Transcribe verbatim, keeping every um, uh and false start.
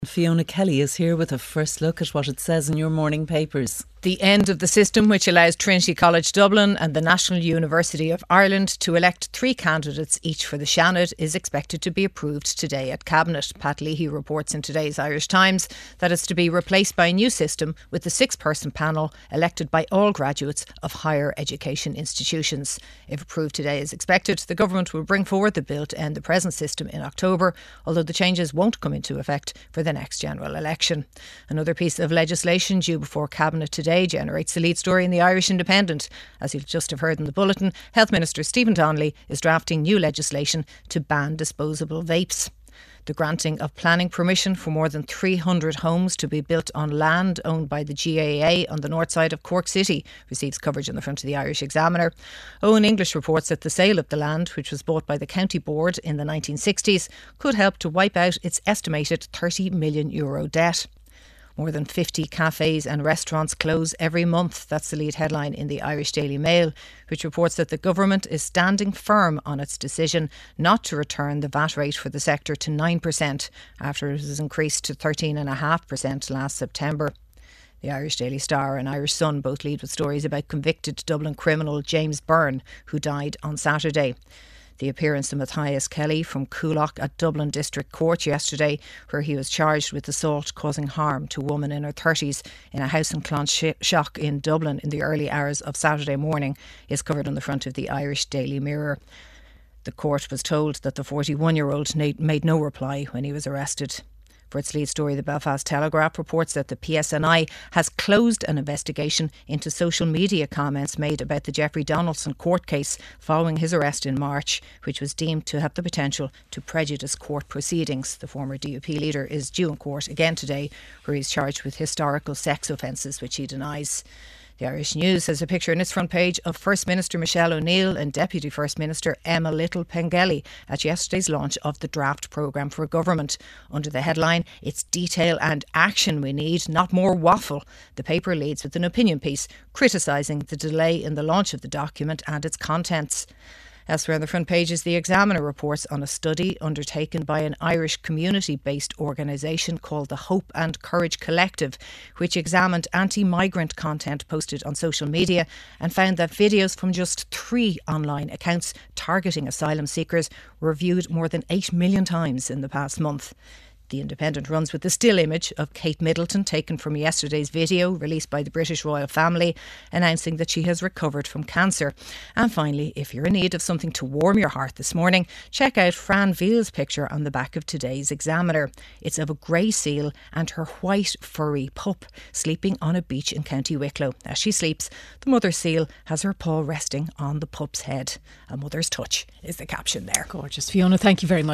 Fiona Kelly is here with a first look at what it says in your morning papers. The end of the system which allows Trinity College Dublin and the National University of Ireland to elect three candidates each for the Seanad is expected to be approved today at Cabinet. Pat Leahy reports in today's Irish Times that it's to be replaced by a new system with the six-person panel elected by all graduates of higher education institutions. If approved today as expected, the government will bring forward the bill to end the present system in October, although the changes won't come into effect for the next general election. Another piece of legislation due before Cabinet today generates the lead story in the Irish Independent. As you'll just have heard in the bulletin, Health Minister Stephen Donnelly is drafting new legislation to ban disposable vapes. The granting of planning permission for more than three hundred homes to be built on land owned by the G A A on the north side of Cork City receives coverage on the front of the Irish Examiner. Owen English reports that the sale of the land, which was bought by the County Board in the nineteen sixties, could help to wipe out its estimated thirty million euro debt. More than fifty cafes and restaurants close every month. That's the lead headline in the Irish Daily Mail, which reports that the government is standing firm on its decision not to return the V A T rate for the sector to nine percent after it was increased to thirteen point five percent last September. The Irish Daily Star and Irish Sun both lead with stories about convicted Dublin criminal James Byrne, who died on Saturday. The appearance of Matthias Kelly from Coolock at Dublin District Court yesterday, where he was charged with assault causing harm to a woman in her thirties in a house in Clonshock in Dublin in the early hours of Saturday morning, is covered on the front of the Irish Daily Mirror. The court was told that the forty-one-year-old made no reply when he was arrested. For its lead story, the Belfast Telegraph reports that the P S N I has closed an investigation into social media comments made about the Jeffrey Donaldson court case following his arrest in March, which was deemed to have the potential to prejudice court proceedings. The former D U P leader is due in court again today, where he's charged with historical sex offences, which he denies. The Irish News has a picture on its front page of First Minister Michelle O'Neill and Deputy First Minister Emma Little Pengelly at yesterday's launch of the draft programme for government. Under the headline, "It's detail and action we need, not more waffle." The paper leads with an opinion piece criticising the delay in the launch of the document and its contents. Elsewhere on the front page is the Examiner reports on a study undertaken by an Irish community-based organisation called the Hope and Courage Collective, which examined anti-migrant content posted on social media and found that videos from just three online accounts targeting asylum seekers were viewed more than eight million times in the past month. The Independent runs with the still image of Kate Middleton taken from yesterday's video released by the British royal family announcing that she has recovered from cancer. And finally, if you're in need of something to warm your heart this morning, check out Fran Veal's picture on the back of today's Examiner. It's of a grey seal and her white furry pup sleeping on a beach in County Wicklow. As she sleeps, the mother seal has her paw resting on the pup's head. A mother's touch is the caption there. Gorgeous. Fiona, thank you very much.